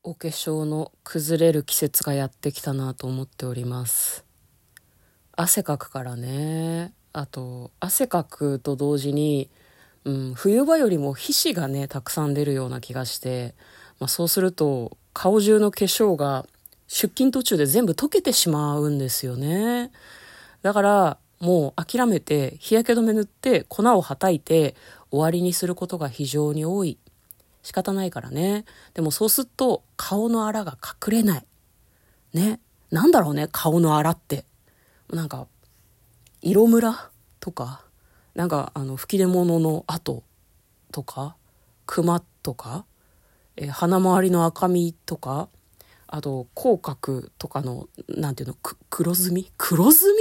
お化粧の崩れる季節がやってきたなと思っております。汗かくからね。あと汗かくと同時に、冬場よりも皮脂がねたくさん出るような気がして、そうすると顔中の化粧が出勤途中で全部溶けてしまうんですよね。だからもう諦めて日焼け止め塗って粉をはたいて終わりにすることが非常に多い。仕方ないからね。でもそうすると顔のあらが隠れない。ね。なんだろうね、顔のあらって。なんか、色ムラとか、吹き出物の跡とか、クマとか、鼻周りの赤みとか、あと、口角とかの、なんていうの、黒ずみ黒ず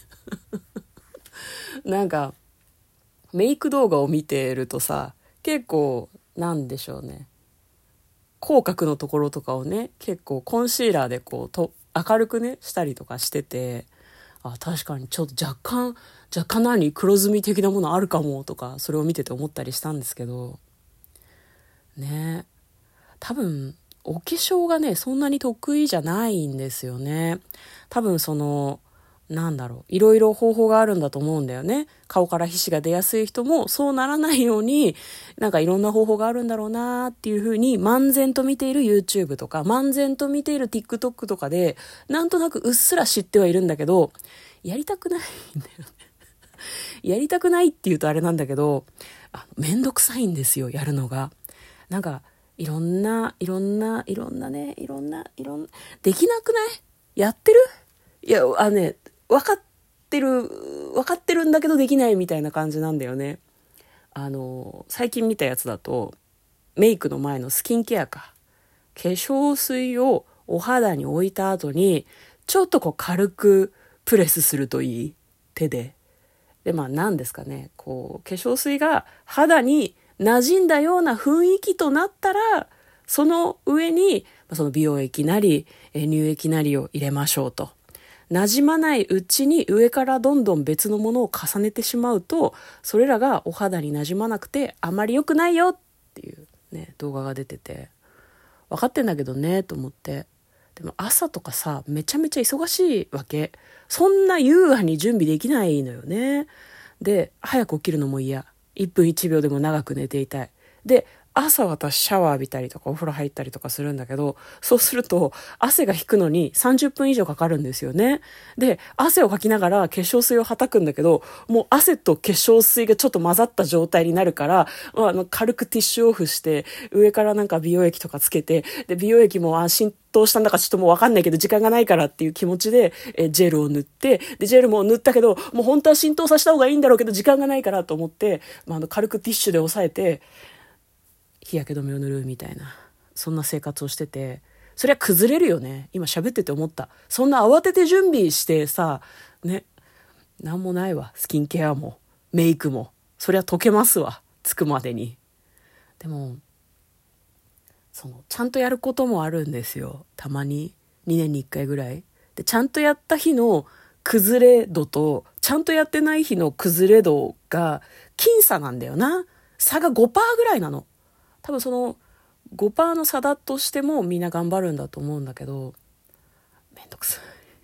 みメイク動画を見てるとさ、結構、なんでしょうね。口角のところとかをね、結構コンシーラーで明るくねしたりとかしてて、確かにちょっと若干黒ずみ的なものあるかもとか、それを見てて思ったりしたんですけどね。多分お化粧がねそんなに得意じゃないんですよね。多分いろいろ方法があるんだと思うんだよね。顔から皮脂が出やすい人もそうならないようにいろんな方法があるんだろうなっていうふうに、漫然と見ている YouTube とか漫然と見ている TikTok とかでなんとなくうっすら知ってはいるんだけど、やりたくないんだよね。やりたくないって言うとあれなんだけど、めんどくさいんですよ、やるのが。なんかいろんなね、できなくない？やってる？いや、分かってる、分かってるんだけどできないみたいな感じなんだよね。最近見たやつだと、メイクの前のスキンケアか。化粧水をお肌に置いた後に、ちょっと軽くプレスするといい。手で。で、何ですかね。化粧水が肌に馴染んだような雰囲気となったら、その上に、その美容液なり、乳液なりを入れましょうと。馴染まないうちに上からどんどん別のものを重ねてしまうと、それらがお肌に馴染まなくてあまり良くないよっていうね、動画が出てて、分かってんだけどねと思って。でも朝とかさ、めちゃめちゃ忙しいわけ。そんな優雅に準備できないのよね。で、早く起きるのも嫌。1分1秒でも長く寝ていたい。で、朝私シャワー浴びたりとかお風呂入ったりとかするんだけど、そうすると汗が引くのに30分以上かかるんですよね。で、汗をかきながら化粧水をはたくんだけど、もう汗と化粧水がちょっと混ざった状態になるから、軽くティッシュオフして、上から美容液とかつけて、で、美容液も浸透したんだかちょっともうわかんないけど、時間がないからっていう気持ちで、ジェルを塗って、で、ジェルも塗ったけど、もう本当は浸透させた方がいいんだろうけど、時間がないからと思って、軽くティッシュで押さえて、日焼け止めを塗るみたいな、そんな生活をしてて、そりゃ崩れるよね。今喋ってて思った。そんな慌てて準備してさ、ね、なんもないわ。スキンケアもメイクもそりゃ溶けますわ、つくまでに。でもちゃんとやることもあるんですよ。たまに2年に1回ぐらいで、ちゃんとやった日の崩れ度とちゃんとやってない日の崩れ度が僅差なんだよな。差が5%ぐらいなの。多分その5%の差だとしてもみんな頑張るんだと思うんだけど、めんどくさ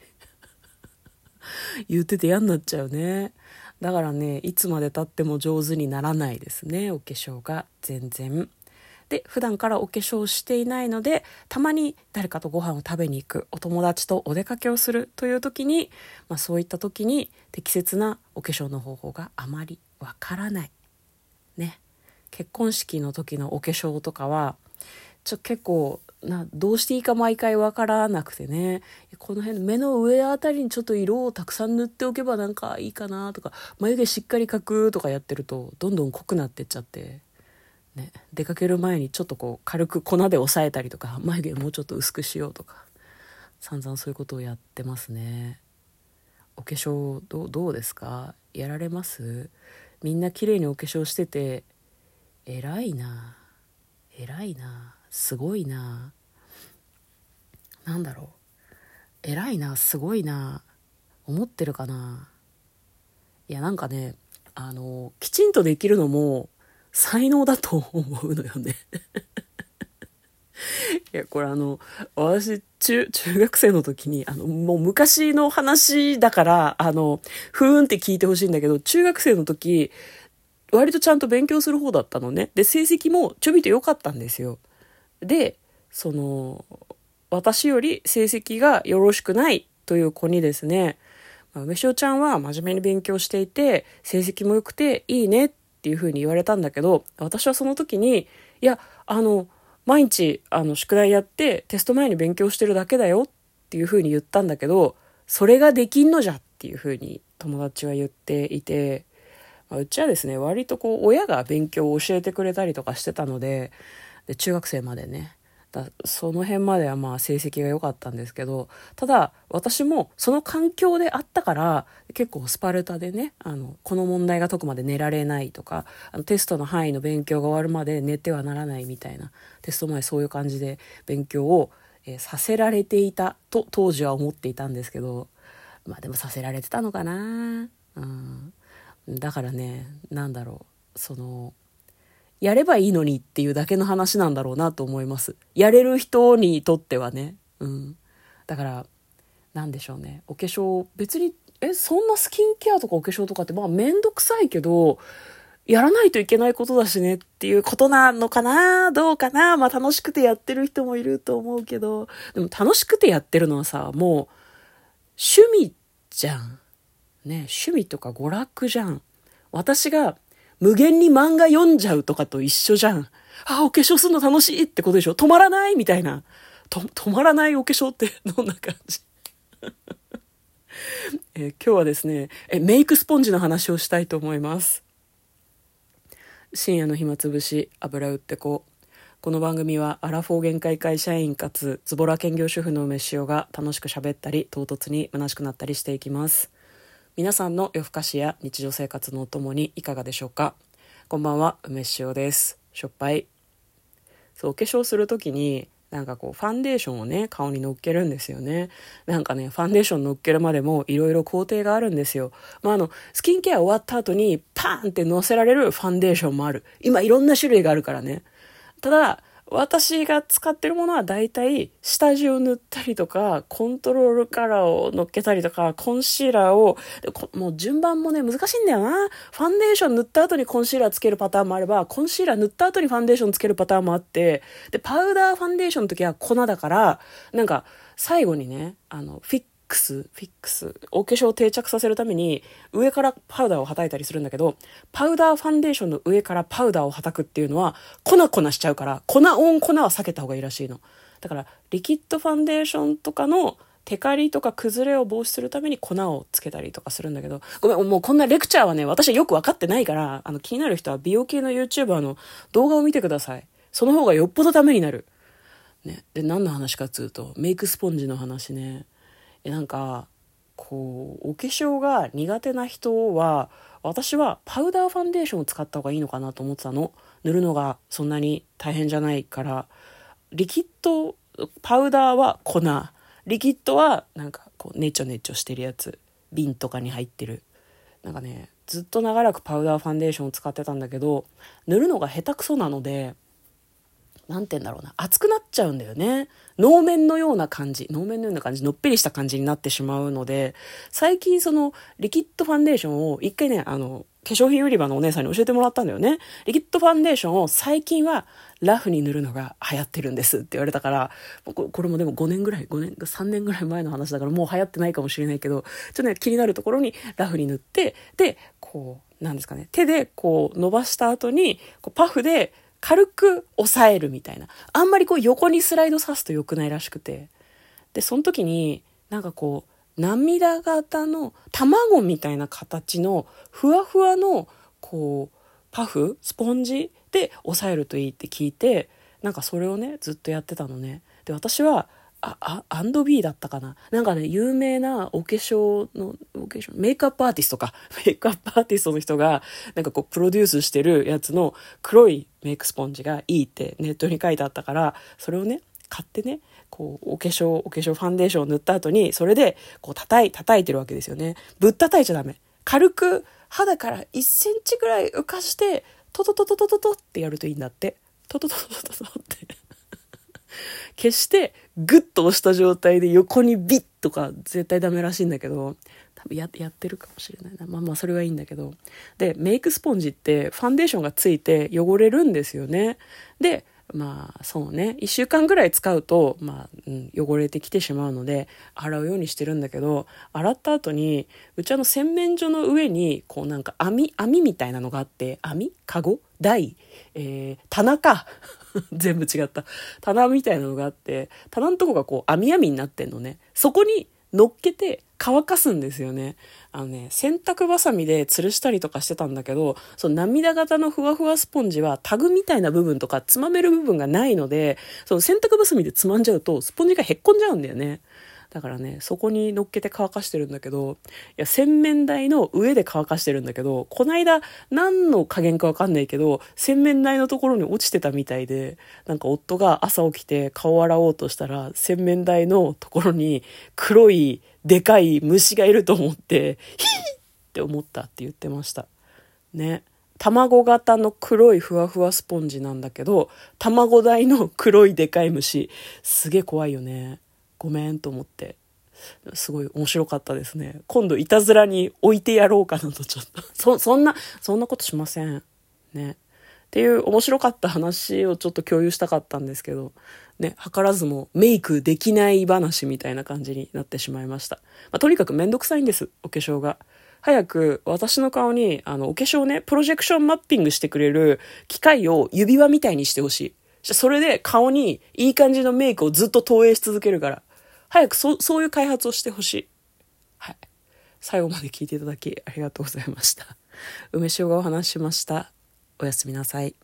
い。言ってて嫌になっちゃうね。だからね、いつまで経っても上手にならないですね、お化粧が全然。で、普段からお化粧していないので、たまに誰かとご飯を食べに行く、お友達とお出かけをするという時に、そういった時に適切なお化粧の方法があまりわからない。ね。結婚式の時のお化粧とかは結構どうしていいか毎回わからなくてね、この辺目の上あたりにちょっと色をたくさん塗っておけばいいかなとか、眉毛しっかり描くとかやってるとどんどん濃くなってっちゃってね、出かける前にちょっと軽く粉で押さえたりとか、眉毛もうちょっと薄くしようとか、散々そういうことをやってますね。お化粧どうですか？やられます？みんな綺麗にお化粧してて偉いな、すごいな、偉いな、すごいな、思ってるかな。いやね、きちんとできるのも才能だと思うのよね。 いや、これ私、中学生の時に、もう昔の話だから、ふーんって聞いてほしいんだけど、中学生の時、割とちゃんと勉強する方だったのね。で、成績もちょびと良かったんですよ。で、私より成績がよろしくないという子にですね、梅塩ちゃんは真面目に勉強していて、成績も良くていいねっていうふうに言われたんだけど、私はその時に、いや、毎日、宿題やってテスト前に勉強してるだけだよっていうふうに言ったんだけど、それができんのじゃっていうふうに友達は言っていて、うちはですね、割と親が勉強を教えてくれたりとかしてたので、中学生までね、その辺まではまあ成績が良かったんですけど、ただ私もその環境であったから結構スパルタでね、この問題が解くまで寝られないとか、テストの範囲の勉強が終わるまで寝てはならないみたいな、テスト前そういう感じで勉強を、させられていたと当時は思っていたんですけど、まあでもさせられてたのかな。だからね、やればいいのにっていうだけの話なんだろうなと思います。やれる人にとってはね。だから、なんでしょうね。お化粧、別に、そんなスキンケアとかお化粧とかって、まあめんどくさいけど、やらないといけないことだしねっていうことなのかな、どうかな。まあ楽しくてやってる人もいると思うけど、でも楽しくてやってるのはさ、もう趣味じゃん。ね、趣味とか娯楽じゃん。私が無限に漫画読んじゃうとかと一緒じゃん。お化粧するの楽しいってことでしょ。止まらないみたいな。止まらないお化粧ってどんな感じ？今日はですね、メイクスポンジの話をしたいと思います。深夜の暇つぶし、油売ってこう。この番組はアラフォー限界会社員かつズボラ兼業主婦の梅塩が楽しく喋ったり唐突に虚しくなったりしていきます。皆さんの夜更かしや日常生活のお供にいかがでしょうか。こんばんは、梅塩です。しょっぱい。お化粧するときにファンデーションをね顔に乗っけるんですよね。ファンデーション乗っけるまでもいろいろ工程があるんですよ。スキンケア終わった後にパーンって乗せられるファンデーションもある。今いろんな種類があるからね。ただ私が使ってるものはだいたい下地を塗ったりとかコントロールカラーを乗っけたりとかコンシーラーをもう順番もね難しいんだよな。ファンデーション塗った後にコンシーラーつけるパターンもあれば、コンシーラー塗った後にファンデーションつけるパターンもあって、でパウダーファンデーションの時は粉だから最後にねフィックス、お化粧を定着させるために上からパウダーをはたいたりするんだけど、パウダーファンデーションの上からパウダーをはたくっていうのは粉しちゃうから、粉は避けた方がいいらしいの。だからリキッドファンデーションとかのテカリとか崩れを防止するために粉をつけたりとかするんだけど、ごめん、もうこんなレクチャーはね私はよく分かってないから、気になる人は美容系の YouTuber の動画を見てください。その方がよっぽどためになるね。で何の話かっつうとメイクスポンジの話ね。お化粧が苦手な人は、私はパウダーファンデーションを使った方がいいのかなと思ってたの。塗るのがそんなに大変じゃないから。リキッドパウダーは粉、リキッドはネチョネチョしてるやつ、瓶とかに入ってる。ずっと長らくパウダーファンデーションを使ってたんだけど、塗るのが下手くそなので、熱くなっちゃうんだよね。能面のような感じ、のっぺりした感じになってしまうので、最近リキッドファンデーションを一回ね、化粧品売り場のお姉さんに教えてもらったんだよね。リキッドファンデーションを最近はラフに塗るのが流行ってるんですって言われたから、これもでも3年ぐらい前の話だからもう流行ってないかもしれないけど、ちょっとね、気になるところにラフに塗って、で、手で伸ばした後に、パフで、軽く押さえるみたいな。あんまり横にスライドさすと良くないらしくて。で、その時に涙型の卵みたいな形のふわふわのパフ、スポンジで押さえるといいって聞いて、それをね、ずっとやってたのね。で、私はアンドビーだったかな。有名なメイクアップアーティストか。メイクアップアーティストの人が、プロデュースしてるやつの黒いメイクスポンジがいいってネットに書いてあったから、それをね、買ってね、お化粧ファンデーションを塗った後に、それで、叩いてるわけですよね。ぶったたいちゃダメ。軽く肌から1センチぐらい浮かして、トトトトトトトってやるといいんだって。トトトトトトトって。 消してグッと押した状態で横にビッとか絶対ダメらしいんだけど、多分やってるかもしれないな。まあまあそれはいいんだけど。で、メイクスポンジってファンデーションがついて汚れるんですよね。で、まあそうね、1週間ぐらい使うと、まあ、汚れてきてしまうので洗うようにしてるんだけど、洗った後にうち洗面所の上にこうなんか網みたいなのがあって、カゴ台、棚か全部違った。棚みたいなのがあって、棚のとこがこう網になってんのね。そこに乗っけて乾かすんですよね。洗濯バサミで吊るしたりとかしてたんだけど、その涙型のふわふわスポンジはタグみたいな部分とかつまめる部分がないので、その洗濯バサミでつまんじゃうとスポンジがへっこんじゃうんだよね。だからね、そこに乗っけて乾かしてるんだけど、洗面台の上で乾かしてるんだけど、こないだ何の加減かわかんないけど、洗面台のところに落ちてたみたいで、なんか夫が朝起きて顔洗おうとしたら、洗面台のところに黒いでかい虫がいると思って、ヒーって思ったって言ってました。ね。卵型の黒いふわふわスポンジなんだけど、卵台の黒いでかい虫、すげえ怖いよね。ごめんと思って。すごい面白かったですね。今度いたずらに置いてやろうかなとちょっと。そんなことしません。ね。っていう面白かった話をちょっと共有したかったんですけど、ね、図らずもメイクできない話みたいな感じになってしまいました。とにかくめんどくさいんです、お化粧が。早く私の顔にお化粧ね、プロジェクションマッピングしてくれる機械を指輪みたいにしてほしい。それで顔にいい感じのメイクをずっと投影し続けるから。早くそういう開発をしてほしい。はい。最後まで聞いていただきありがとうございました。梅塩がお話ししました。おやすみなさい。